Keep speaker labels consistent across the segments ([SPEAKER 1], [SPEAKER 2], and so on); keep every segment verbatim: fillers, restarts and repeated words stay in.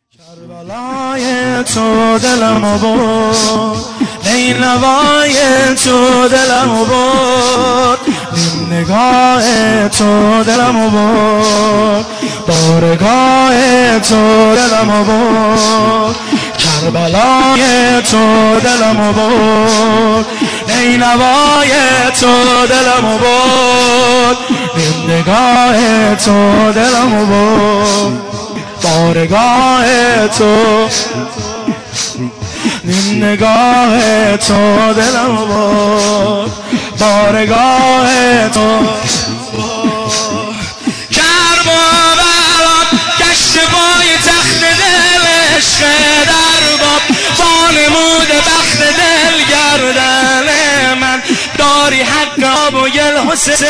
[SPEAKER 1] کربلای تو دلمو برد، نیلوای تو دلمو برد، نیم نگاه تو دلمو برد، بارگاه تو دلمو برد. کربلای تو دلمو برد، نیلوای تو دلمو برد، نیم نگاه تو دلمو برد، بارگاه تو نیم نگاه تو دلمو برد، بارگاه تو. کربلا گشت پای تخت دل عشق درباب، وانمود بخت دل گردن من داری حق آب و گل حسین.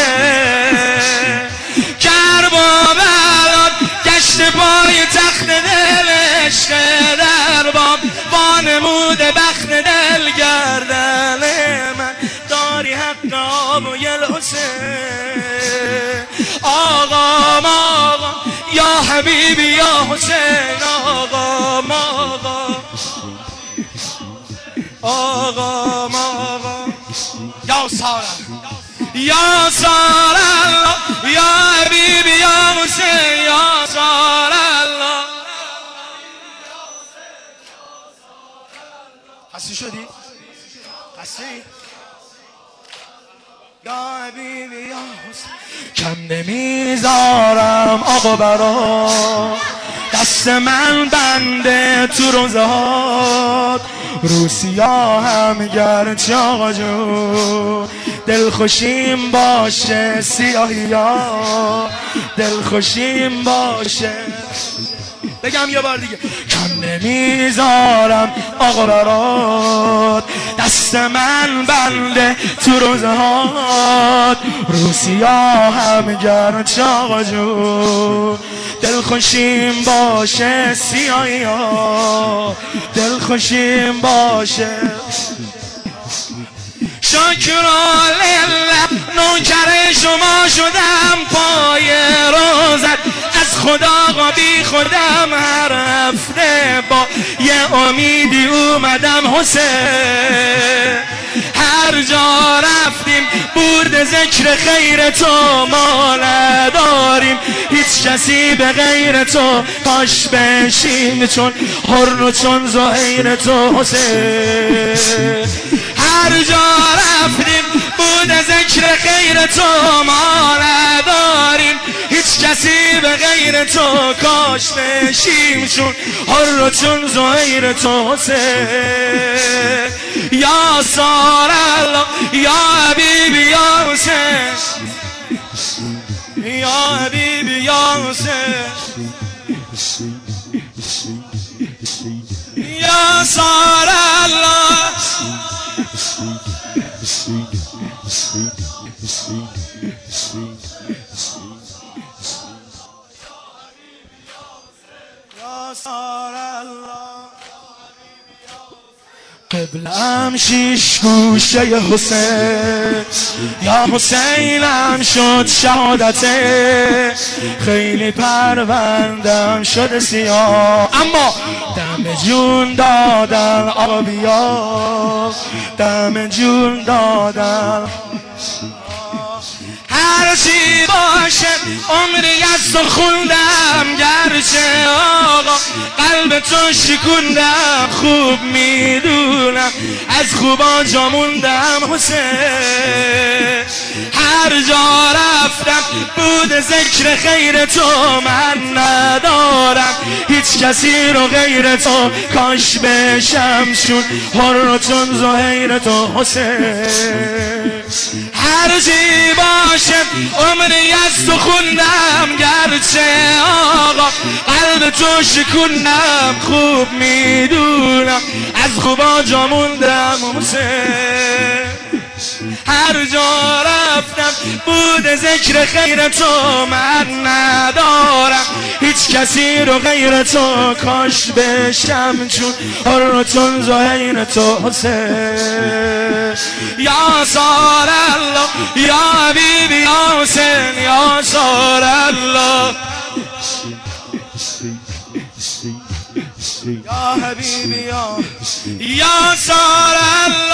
[SPEAKER 1] کربلا گشت پای تخت دل عشق درباب، وانمود بخت دل گردن من داری حق آب و گل حسین. آقا آقا یا حبیبی یا حسین، آقا آقا آقا آقا یا سارا یا سارا یا حبیبی یا حسین، یا سارا. خسته شدی؟ خسته ای؟ یا حبیبی یا حسین. کم نمیذارم آقا برا دست من بنده تو روزهات، رو سیاهم گرچه آقا جون دلخوشیم باشه سیاهی ها، دلخوشیم باشه. بگم یه بار دیگه، کم نمیذارم آقا برات دست من بنده تو روزهات، رو سیاهم گرچه آقا جون دلخوشیم باشه سیاهی ها، دلخوشیم باشه. شکرا لله نوکر شما شدم پای روزت، از خدا بی خودم هر هفته با یه امیدی اومدم حسین. هر جا رفتیم برد ذکر خیر تو ما نداریم، هیچ کسی به غیر تو کاش بشیم چون حر و چون زهیر تو حسین. هر جا رفتیم بود ذکر خیر تو ما نداریم، هیچ کسی به غیر تو کاش بشیم چون حر و چون زهیر تو حسین. یا سارا یا حبیبی یا حسین، یا حبیبی یا حسین، یا سارا. قبلم شیش گوشه حسین، یا حسینم شد شهادته، خیلی پروندم شد سیاه، اما دم جون دادم آبیا، دم جون دادم. هر چی باشه عمری از تو خوندم گرچه آقا قلب تو شکوندم، خوب میدونم از خوبا جا موندم حسین. هر جا رفتم بود ذکر خیر تو من ندارم، هیچ کسی رو غیر تو کاش بشم چون حر و چون زهیر تو حسین. هر چی باشه عمری از تو خوندم گرچه آقا قلب تو شکوندم، خوب میدونم از خوبا جا موندم حسین. هر جا رفتم بود ذکر خیر تو من ندارم، هیچ کسی رو غیر تو کاش بشم چون حر و چون زهیر تو حسین. یا سارا یا حبیبی یا حسین، یا سارا. یا حبیبی یا یا سار